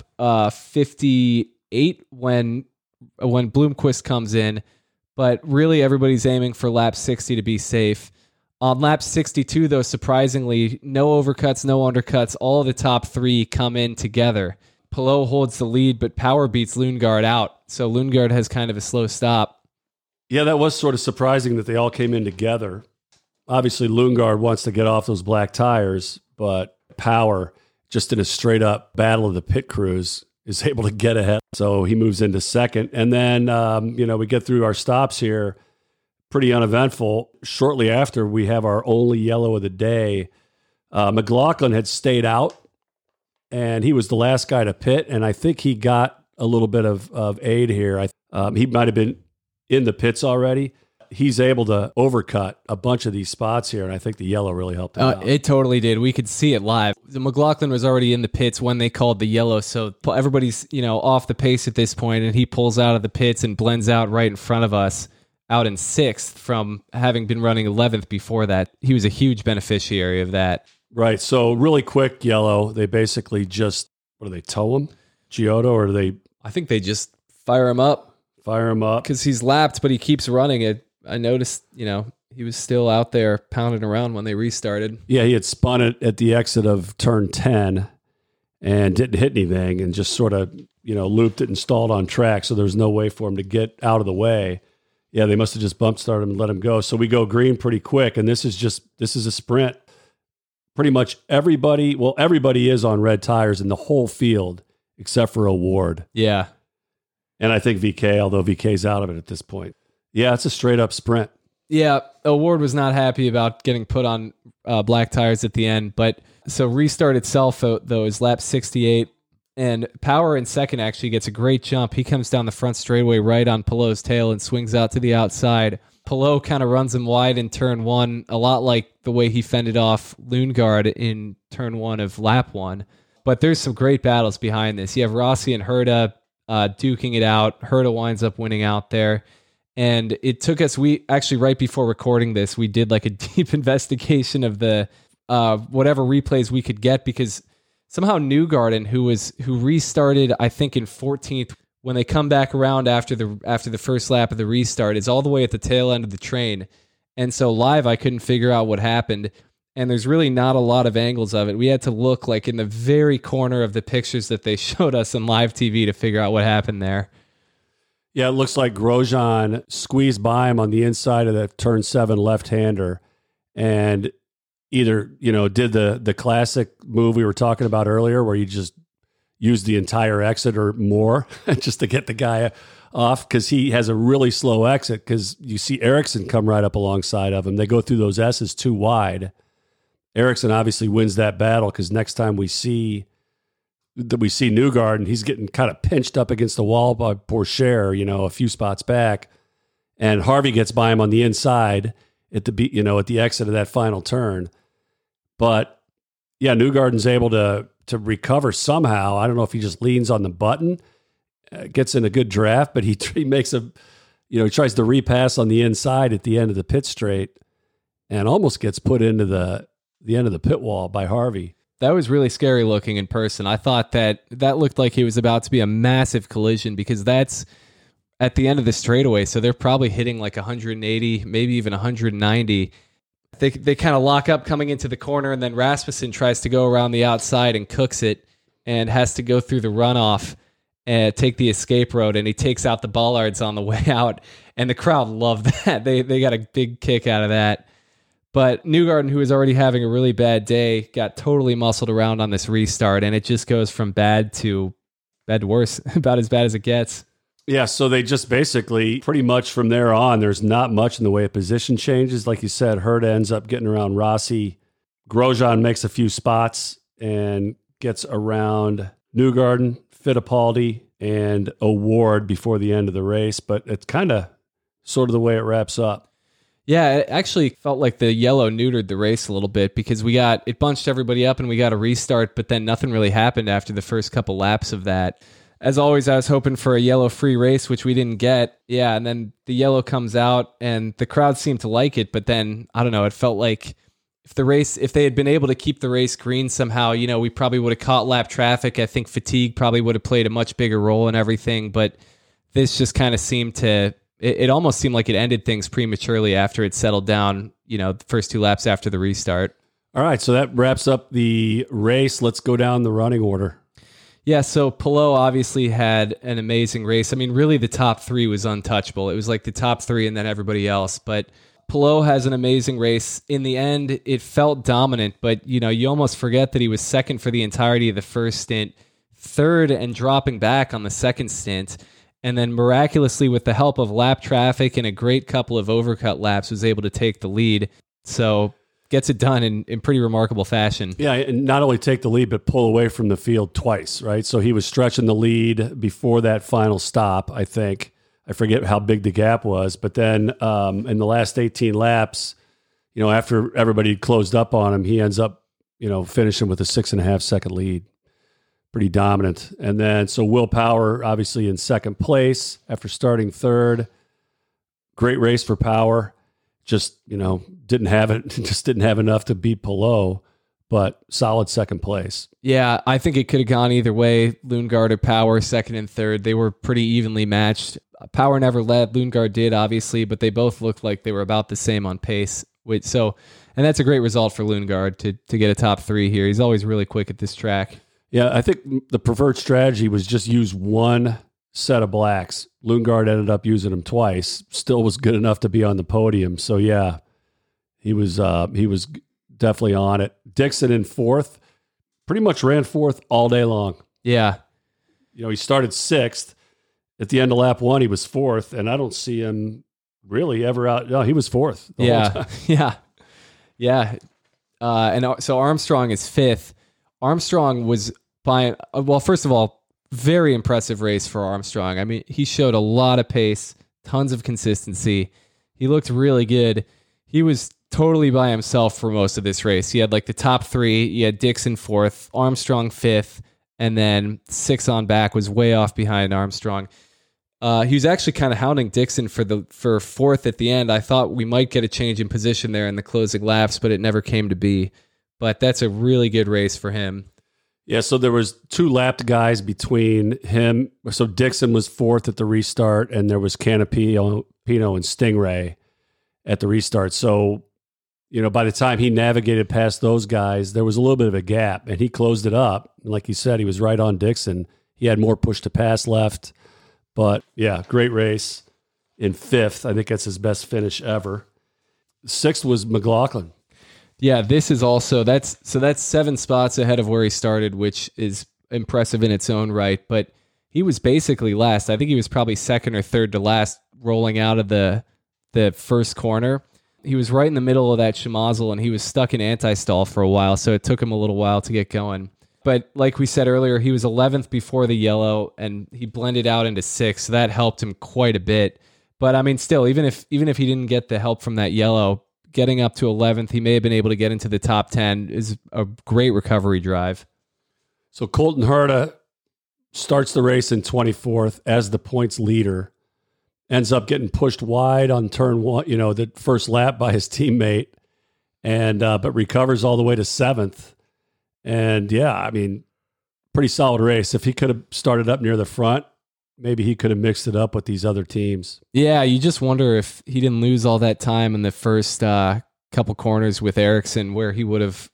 58 when Bloomquist comes in. But really, everybody's aiming for lap 60 to be safe. On lap 62, though, surprisingly, no overcuts, no undercuts. All of the top 3 come in together. Palou holds the lead, but Power beats Lundgaard out. So Lundgaard has kind of a slow stop. Yeah, that was sort of surprising that they all came in together. Obviously, Lundgaard wants to get off those black tires, but Power, just in a straight-up battle of the pit crews, is able to get ahead. So he moves into second. And then, we get through our stops here. Pretty uneventful. Shortly after, we have our only yellow of the day. McLaughlin had stayed out, and he was the last guy to pit, and I think he got a little bit of aid here. He might have been in the pits already. He's able to overcut a bunch of these spots here, and I think the yellow really helped him out. It totally did. We could see it live. McLaughlin was already in the pits when they called the yellow, so everybody's off the pace at this point, and he pulls out of the pits and blends out right in front of us, out in 6th from having been running 11th before that. He was a huge beneficiary of that. Right, so really quick yellow. They basically just, what do they, tow him? Giotto, or do they... I think they just fire him up. Fire him up. Because he's lapped, but he keeps running it. I noticed, he was still out there pounding around when they restarted. Yeah, he had spun it at the exit of turn 10 and didn't hit anything and just sort of, looped it and stalled on track, so there was no way for him to get out of the way. Yeah, they must have just bump started him and let him go. So we go green pretty quick, and this is a sprint. Pretty much everybody is on red tires in the whole field except for Award. Yeah. And I think VK, although VK's out of it at this point. Yeah, it's a straight-up sprint. Yeah, Award was not happy about getting put on black tires at the end. But so restart itself, though, is lap 68. And Power in second actually gets a great jump. He comes down the front straightaway right on Palou's tail and swings out to the outside. Palou kind of runs him wide in turn 1, a lot like the way he fended off Lundgaard in turn 1 of lap 1. But there's some great battles behind this. You have Rossi and Herta duking it out. Herta winds up winning out there. And it took us, we actually, right before recording this, we did like a deep investigation of the whatever replays we could get, because somehow Newgarden, who restarted, I think, in 14th, when they come back around after the first lap of the restart, is all the way at the tail end of the train. And so live, I couldn't figure out what happened. And there's really not a lot of angles of it. We had to look like in the very corner of the pictures that they showed us on live TV to figure out what happened there. Yeah, it looks like Grosjean squeezed by him on the inside of the turn 7 left-hander and either, did the classic move we were talking about earlier where you just use the entire exit or more just to get the guy off, because he has a really slow exit, because you see Ericsson come right up alongside of him. They go through those S's too wide. Ericsson obviously wins that battle, because next time we see Newgarden, he's getting kind of pinched up against the wall by Pourchaire, a few spots back, and Harvey gets by him on the inside at the exit of that final turn. But yeah, Newgarden's able to recover somehow. I don't know if he just leans on the button, gets in a good draft, but he makes he tries to repass on the inside at the end of the pit straight and almost gets put into the end of the pit wall by Harvey. That was really scary looking in person. I thought that looked like it was about to be a massive collision because that's at the end of the straightaway. So they're probably hitting like 180, maybe even 190. They kind of lock up coming into the corner, and then Rasmussen tries to go around the outside and cooks it and has to go through the runoff and take the escape road, and he takes out the bollards on the way out, and the crowd loved that. They got a big kick out of that. But Newgarden, who was already having a really bad day, got totally muscled around on this restart, and it just goes from bad to worse, about as bad as it gets. Yeah, so they just basically, pretty much from there on, there's not much in the way of position changes. Like you said, Hurt ends up getting around Rossi. Grosjean makes a few spots and gets around Newgarden, Fittipaldi, and O'Ward before the end of the race. But it's kind of sort of the way it wraps up. Yeah, it actually felt like the yellow neutered the race a little bit because it bunched everybody up and we got a restart, but then nothing really happened after the first couple laps of that. As always, I was hoping for a yellow-free race, which we didn't get. Yeah, and then the yellow comes out, and the crowd seemed to like it, but then, I don't know, it felt like if they had been able to keep the race green somehow, we probably would have caught lap traffic. I think fatigue probably would have played a much bigger role in everything, but this just kind of seemed to... It almost seemed like it ended things prematurely after it settled down, the first two laps after the restart. All right, so that wraps up the race. Let's go down the running order. Yeah, so Palou obviously had an amazing race. I mean, really the top three was untouchable. It was like the top three and then everybody else. But Palou has an amazing race. In the end, it felt dominant, but you almost forget that he was second for the entirety of the first stint, third and dropping back on the second stint. And then miraculously, with the help of lap traffic and a great couple of overcut laps, was able to take the lead. So gets it done in pretty remarkable fashion. Yeah, and not only take the lead, but pull away from the field twice, right? So he was stretching the lead before that final stop, I think. I forget how big the gap was. But then in the last 18 laps, after everybody closed up on him, he ends up, finishing with a 6.5-second lead. Pretty dominant. And then, so Will Power, obviously in second place after starting third. Great race for Power. Just, didn't have enough to beat Palou, but solid second place. Yeah, I think it could have gone either way. Lundgaard or Power, second and third. They were pretty evenly matched. Power never led. Lundgaard did, obviously, but they both looked like they were about the same on pace. And that's a great result for Lundgaard to get a top three here. He's always really quick at this track. Yeah, I think the preferred strategy was just use one set of blacks. Lundgaard ended up using them twice. Still was good enough to be on the podium. So yeah, he was definitely on it. Dixon in fourth, pretty much ran fourth all day long. Yeah, he started sixth. At the end of lap one, he was fourth, and I don't see him really ever out. No, he was fourth. Yeah. And so Armstrong is fifth. Armstrong was first of all, very impressive race for Armstrong. I mean, he showed a lot of pace, tons of consistency. He looked really good. He was totally by himself for most of this race. He had like the top three. He had Dixon fourth, Armstrong fifth, and then 6 on back was way off behind Armstrong. He was actually kind of hounding Dixon for fourth at the end. I thought we might get a change in position there in the closing laps, but it never came to be. But that's a really good race for him. Yeah, so there was 2 lapped guys between him. So Dixon was fourth at the restart, and there was Canapino and Stingray at the restart. So, by the time he navigated past those guys, there was a little bit of a gap, and he closed it up. And like you said, he was right on Dixon. He had more push to pass left. But, yeah, great race. In fifth, I think that's his best finish ever. Sixth was McLaughlin. Yeah, this is also that's 7 spots ahead of where he started, which is impressive in its own right. But he was basically last. I think he was probably second or third to last, rolling out of the first corner. He was right in the middle of that schmozzle, and he was stuck in anti-stall for a while, so it took him a little while to get going. But like we said earlier, he was 11th before the yellow, and he blended out into 6th, so that helped him quite a bit. But I mean, still, even if he didn't get the help from that yellow, getting up to 11th, he may have been able to get into the top 10. Is a great recovery drive. So Colton Herta starts the race in 24th as the points leader, ends up getting pushed wide on turn 1, the first lap by his teammate, and but recovers all the way to 7th. And yeah, I mean, pretty solid race. If he could have started up near the front, maybe he could have mixed it up with these other teams. Yeah, you just wonder if he didn't lose all that time in the first couple corners with Ericsson, where he would have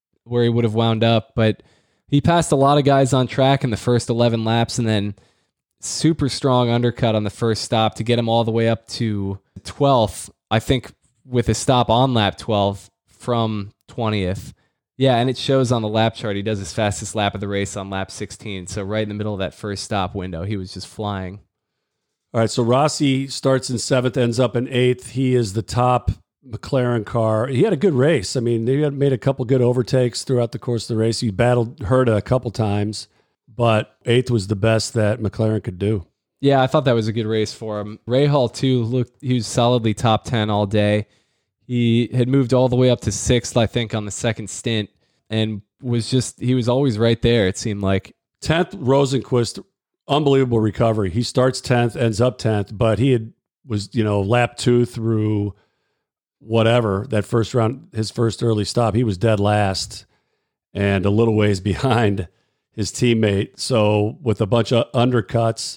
wound up. But he passed a lot of guys on track in the first 11 laps, and then super strong undercut on the first stop to get him all the way up to 12th, I think, with a stop on lap 12 from 20th. Yeah, and it shows on the lap chart. He does his fastest lap of the race on lap 16. So right in the middle of that first stop window, he was just flying. All right, so Rossi starts in 7th, ends up in 8th. He is the top McLaren car. He had a good race. I mean, they had made a couple good overtakes throughout the course of the race. He battled Herta a couple times, but 8th was the best that McLaren could do. Yeah, I thought that was a good race for him. Rahal, too, he was solidly top 10 all day. He had moved all the way up to 6th, I think, on the second stint, and he was always right there, it seemed like. 10th, Rosenqvist, unbelievable recovery. He starts 10th, ends up 10th, but was lap 2 through whatever, that first round, his first early stop. He was dead last and a little ways behind his teammate. So with a bunch of undercuts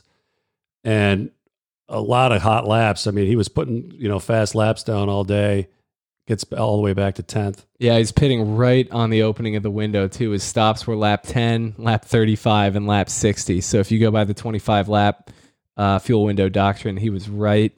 and a lot of hot laps, I mean, he was putting, fast laps down all day, gets all the way back to 10th. Yeah, he's pitting right on the opening of the window, too. His stops were lap 10, lap 35, and lap 60. So if you go by the 25-lap fuel window doctrine, he was right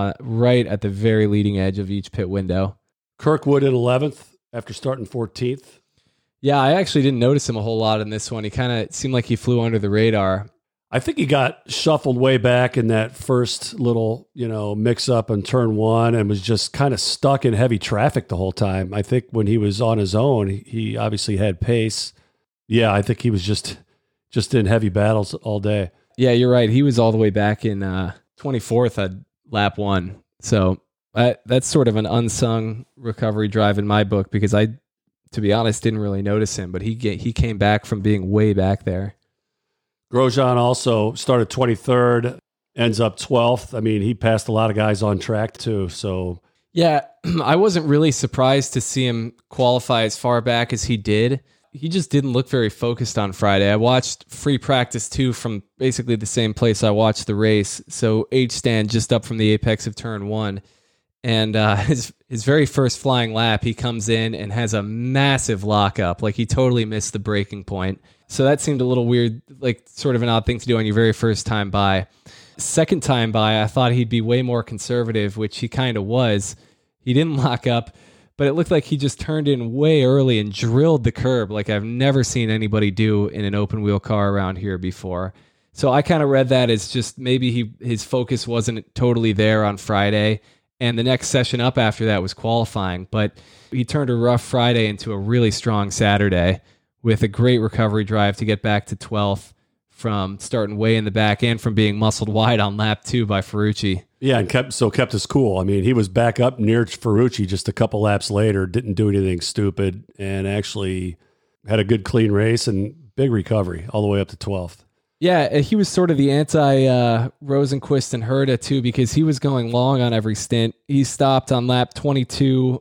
at the very leading edge of each pit window. Kirkwood in 11th after starting 14th. Yeah, I actually didn't notice him a whole lot in this one. He kind of seemed like he flew under the radar. I think he got shuffled way back in that first little, mix-up on turn 1 and was just kind of stuck in heavy traffic the whole time. I think when he was on his own, he obviously had pace. Yeah, I think he was just in heavy battles all day. Yeah, you're right. He was all the way back in 24th at lap 1. So that's sort of an unsung recovery drive in my book because I, to be honest, didn't really notice him, but he came back from being way back there. Grosjean also started 23rd, ends up 12th. I mean, he passed a lot of guys on track too. So yeah, I wasn't really surprised to see him qualify as far back as he did. He just didn't look very focused on Friday. I watched free practice too from basically the same place I watched the race. So H-stand just up from the apex of turn 1. And his very first flying lap, he comes in and has a massive lockup. Like he totally missed the braking point. So that seemed a little weird, like sort of an odd thing to do on your very first time by. Second time by, I thought he'd be way more conservative, which he kind of was. He didn't lock up, but it looked like he just turned in way early and drilled the curb like I've never seen anybody do in an open wheel car around here before. So I kind of read that as just maybe his focus wasn't totally there on Friday, and the next session up after that was qualifying. But he turned a rough Friday into a really strong Saturday with a great recovery drive to get back to 12th from starting way in the back and from being muscled wide on lap 2 by Ferrucci. Yeah, and kept us cool. I mean, he was back up near Ferrucci just a couple laps later, didn't do anything stupid, and actually had a good clean race and big recovery all the way up to 12th. Yeah, he was sort of the anti-Rosenqvist and Herta, too, because he was going long on every stint. He stopped on lap 22,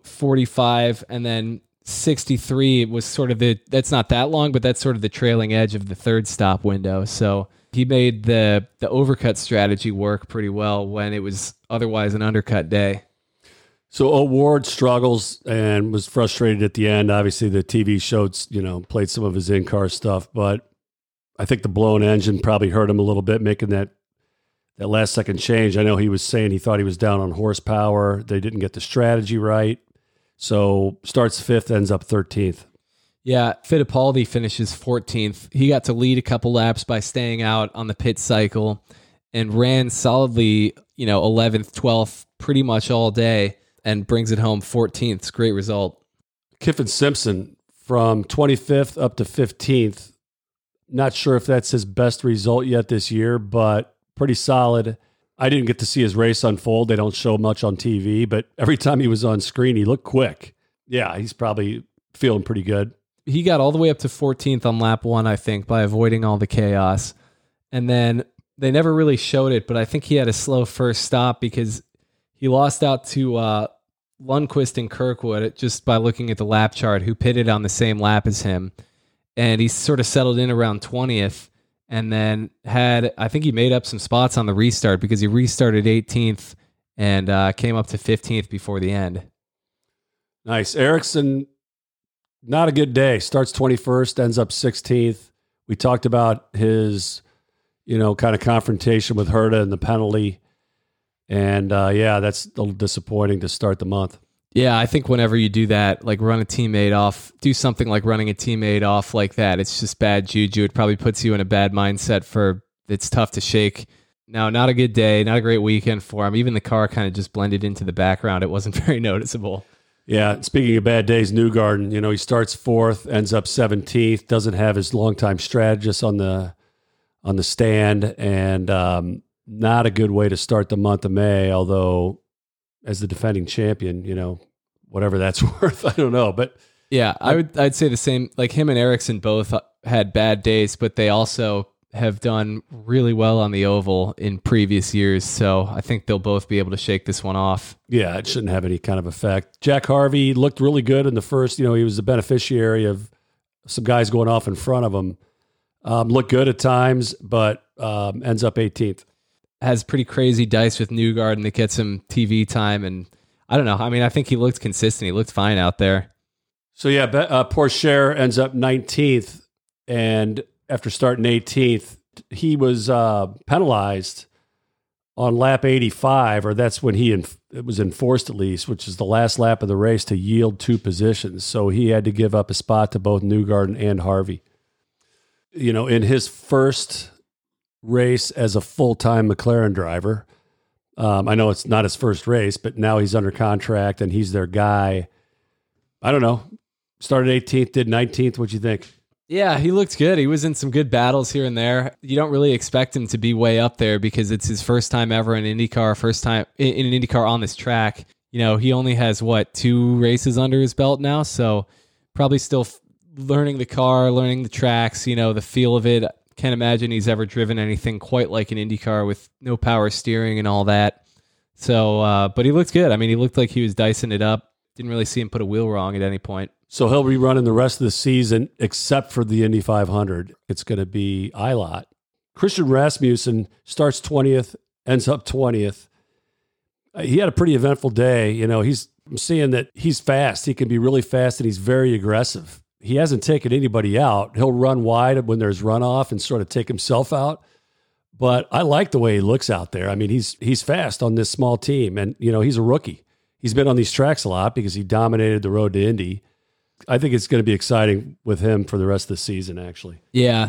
45, and then 63 was sort of that's not that long, but that's sort of the trailing edge of the third stop window. So he made the overcut strategy work pretty well when it was otherwise an undercut day. So O'Ward struggles and was frustrated at the end. Obviously, the TV showed, played some of his in-car stuff, but I think the blown engine probably hurt him a little bit, making that last second change. I know he was saying he thought he was down on horsepower. They didn't get the strategy right. So starts 5th, ends up 13th. Yeah, Fittipaldi finishes 14th. He got to lead a couple laps by staying out on the pit cycle and ran solidly, 11th, 12th, pretty much all day and brings it home 14th. It's a great result. Kyffin Simpson from 25th up to 15th. Not sure if that's his best result yet this year, but pretty solid. I didn't get to see his race unfold. They don't show much on TV, but every time he was on screen, he looked quick. Yeah, he's probably feeling pretty good. He got all the way up to 14th on lap 1, I think, by avoiding all the chaos. And then they never really showed it, but I think he had a slow first stop because he lost out to Lundqvist and Kirkwood just by looking at the lap chart, who pitted on the same lap as him. and he sort of settled in around 20th, and then I think he made up some spots on the restart because he restarted 18th and came up to 15th before the end. Nice. Ericsson, not a good day. Starts 21st, ends up 16th. We talked about his, kind of confrontation with Herta and the penalty. And that's a little disappointing to start the month. Yeah, I think whenever you do that, like run a teammate off, do something like running a teammate off like that, it's just bad juju. It probably puts you in a bad mindset it's tough to shake. No, not a good day, not a great weekend for him. Even the car kind of just blended into the background. It wasn't very noticeable. Yeah, speaking of bad days, Newgarden, he starts 4th, ends up 17th, doesn't have his longtime strategist on the stand, and not a good way to start the month of May, although as the defending champion, whatever that's worth, I don't know. But yeah, I'd say the same. Like him and Ericsson both had bad days, but they also have done really well on the oval in previous years. So I think they'll both be able to shake this one off. Yeah, it shouldn't have any kind of effect. Jack Harvey looked really good in the first. He was the beneficiary of some guys going off in front of him. Looked good at times, but ends up 18th. Has pretty crazy dice with Newgarden that gets him TV time. And I don't know. I mean, I think he looked consistent. He looked fine out there. So yeah, Pourchaire ends up 19th. And after starting 18th, he was penalized on lap 85, or that's when it was enforced at least, which is the last lap of the race, to yield 2 positions. So he had to give up a spot to both Newgarden and Harvey. In his first race as a full-time McLaren driver, I know it's not his first race, but now he's under contract and he's their guy. I don't know. Started 18th, did 19th. What'd you think? Yeah, he looked good. He was in some good battles here and there. You don't really expect him to be way up there because it's his first time ever in IndyCar, first time in an IndyCar on this track. He only has 2 races under his belt now, so probably still learning the car, learning the tracks, the feel of it. Can't imagine he's ever driven anything quite like an IndyCar with no power steering and all that. So, but he looked good. I mean, he looked like he was dicing it up. Didn't really see him put a wheel wrong at any point. So he'll be running the rest of the season, except for the Indy 500. It's going to be ILOT. Christian Rasmussen starts 20th, ends up 20th. He had a pretty eventful day. I'm seeing that he's fast. He can be really fast, and he's very aggressive. He hasn't taken anybody out. He'll run wide when there's runoff and sort of take himself out. But I like the way he looks out there. I mean, he's fast on this small team, and he's a rookie. He's been on these tracks a lot because he dominated the road to Indy. I think it's going to be exciting with him for the rest of the season, actually. Yeah.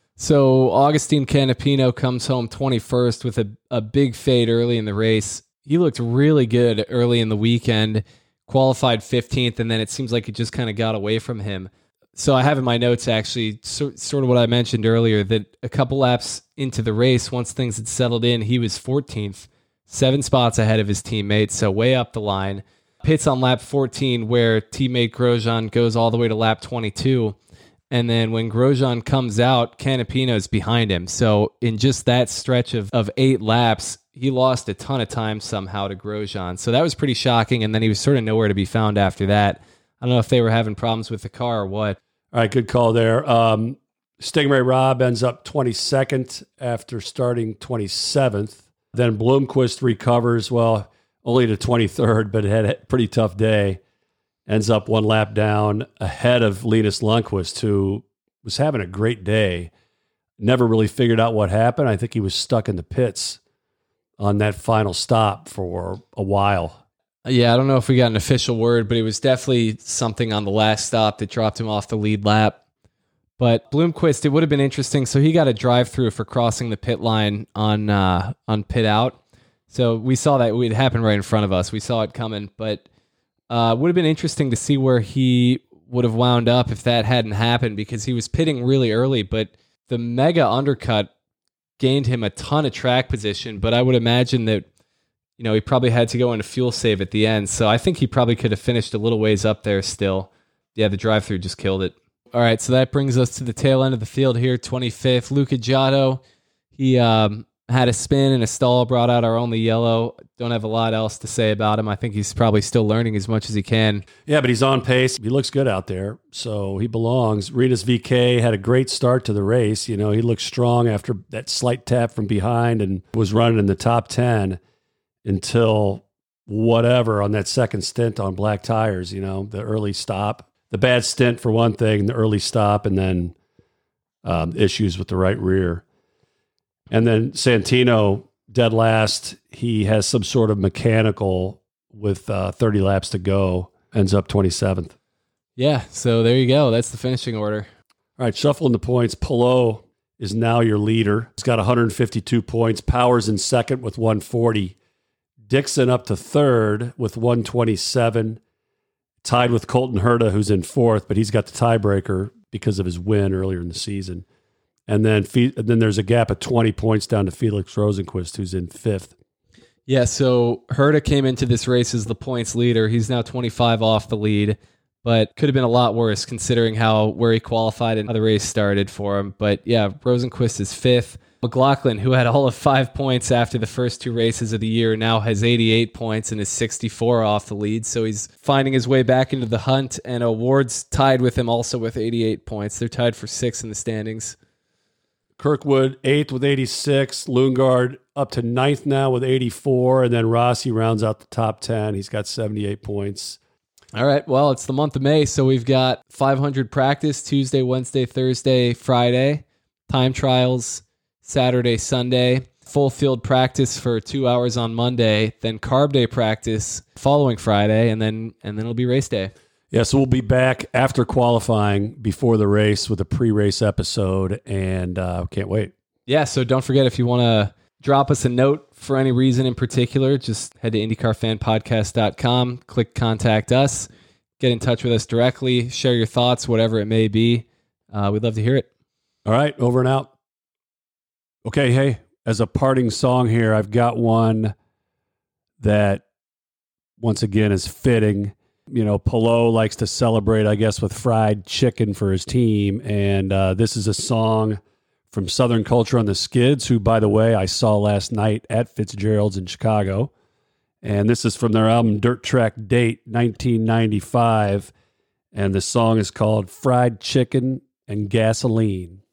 So Agustin Canapino comes home 21st with a big fade early in the race. He looked really good early in the weekend, qualified 15th, and then it seems like it just kind of got away from him. So I have in my notes, actually, sort of what I mentioned earlier, that a couple laps into the race, once things had settled in, he was 14th, 7 spots ahead of his teammates, so way up the line. Pits on lap 14 where teammate Grosjean goes all the way to lap 22. And then when Grosjean comes out, Canapino's behind him. So in just that stretch of 8 laps, he lost a ton of time somehow to Grosjean. So that was pretty shocking. And then he was sort of nowhere to be found after that. I don't know if they were having problems with the car or what. All right, good call there. Stingray Robb ends up 22nd after starting 27th. Then Bloomquist recovers, only to 23rd, but had a pretty tough day. Ends up 1 lap down ahead of Linus Lundqvist, who was having a great day. Never really figured out what happened. I think he was stuck in the pits on that final stop for a while. Yeah, I don't know if we got an official word, but it was definitely something on the last stop that dropped him off the lead lap. But Bloomquist, it would have been interesting. So he got a drive-through for crossing the pit line on pit out. So we saw that it happened right in front of us. We saw it coming, but would have been interesting to see where he would have wound up if that hadn't happened, because he was pitting really early, but the mega undercut gained him a ton of track position. But I would imagine that, he probably had to go into fuel save at the end. So I think he probably could have finished a little ways up there still. Yeah, the drive-through just killed it. All right, so that brings us to the tail end of the field here, 25th. Luca Giotto, he had a spin and a stall, brought out our only yellow. Don't have a lot else to say about him. I think he's probably still learning as much as he can. Yeah, but he's on pace. He looks good out there, so he belongs. Rinus VeeKay had a great start to the race. He looked strong after that slight tap from behind and was running in the top 10 until whatever on that second stint on black tires, the early stop. The bad stint for one thing, the early stop, and then issues with the right rear. And then Santino, dead last, he has some sort of mechanical with 30 laps to go, ends up 27th. Yeah, so there you go. That's the finishing order. All right, shuffling the points. Palou is now your leader. He's got 152 points. Powers in second with 140. Dixon up to third with 127. Tied with Colton Herta, who's in fourth, but he's got the tiebreaker because of his win earlier in the season. And then there's a gap of 20 points down to Felix Rosenqvist, who's in fifth. Yeah, so Herta came into this race as the points leader. He's now 25 off the lead, but could have been a lot worse considering where he qualified and how the race started for him. But yeah, Rosenqvist is fifth. McLaughlin, who had all of 5 points after the first 2 races of the year, now has 88 points and is 64 off the lead. So he's finding his way back into the hunt, and Ward's tied with him also with 88 points. They're tied for 6th in the standings. Kirkwood, 8th with 86. Lundgaard up to 9th now with 84. And then Rossi rounds out the top 10. He's got 78 points. All right, well, it's the month of May, so we've got 500 practice Tuesday, Wednesday, Thursday, Friday. Time trials Saturday, Sunday. Full field practice for 2 hours on Monday. Then carb day practice following Friday, and then it'll be race day. Yeah, so we'll be back after qualifying before the race with a pre-race episode, and can't wait. Yeah, so don't forget, if you want to drop us a note for any reason in particular, just head to IndyCarFanPodcast.com, click Contact Us, get in touch with us directly, share your thoughts, whatever it may be. We'd love to hear it. All right, over and out. Okay, hey, as a parting song here, I've got one that, once again, is fitting. Palou likes to celebrate, I guess, with fried chicken for his team. And this is a song from Southern Culture on the Skids, who, by the way, I saw last night at Fitzgerald's in Chicago. And this is from their album Dirt Track Date, 1995. And the song is called Fried Chicken and Gasoline.